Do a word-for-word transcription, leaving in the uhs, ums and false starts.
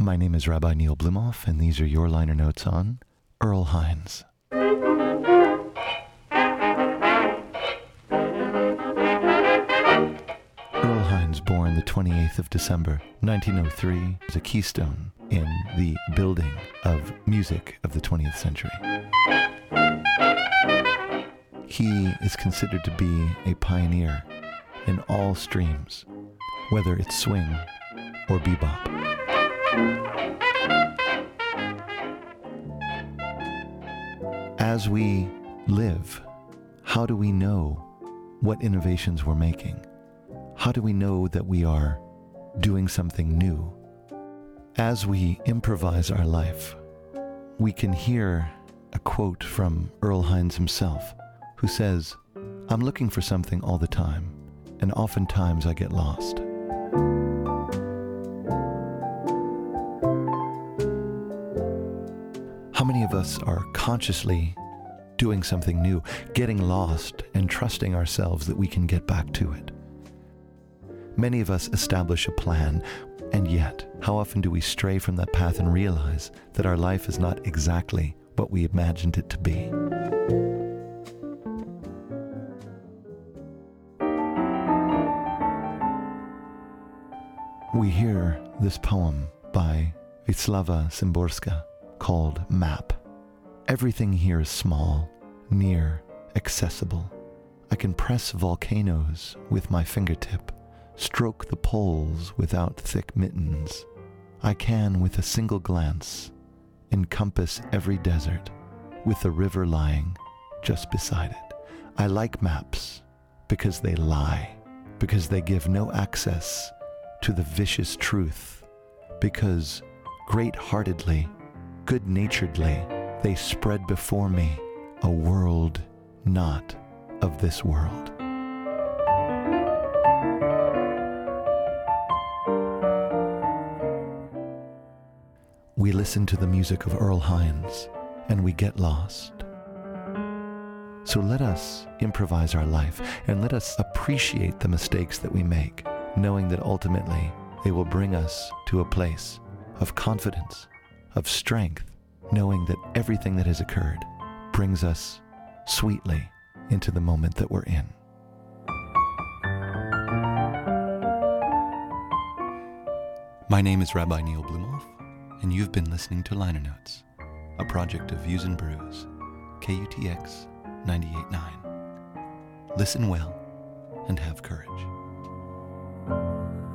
My name is Rabbi Neil Blumoff, and these are your liner notes on Earl Hines. Earl Hines, born the twenty-eighth of December, nineteen oh three, is a keystone in the building of music of the twentieth century. He is considered to be a pioneer in all streams, whether it's swing or bebop. As we live, how do we know what innovations we're making? How do we know that we are doing something new? As we improvise our life, we can hear a quote from Earl Hines himself, who says, "I'm looking for something all the time, and oftentimes I get lost." How many of us are consciously doing something new, getting lost, and trusting ourselves that we can get back to it? Many of us establish a plan, and yet, how often do we stray from that path and realize that our life is not exactly what we imagined it to be? We hear this poem by Wisława Szymborska called Map. Everything here is small, near, accessible. I can press volcanoes with my fingertip, stroke the poles without thick mittens. I can, with a single glance, encompass every desert, with the river lying just beside it. I like maps because they lie, because they give no access to the vicious truth, because great-heartedly, good-naturedly, they spread before me a world not of this world. We listen to the music of Earl Hines, and we get lost. So let us improvise our life, and let us appreciate the mistakes that we make, knowing that ultimately they will bring us to a place of confidence, of strength, knowing that everything that has occurred brings us sweetly into the moment that we're in. My name is Rabbi Neil Blumoff, and you've been listening to Liner Notes, a project of Views and Brews, K U T X ninety-eight point nine. Listen well and have courage.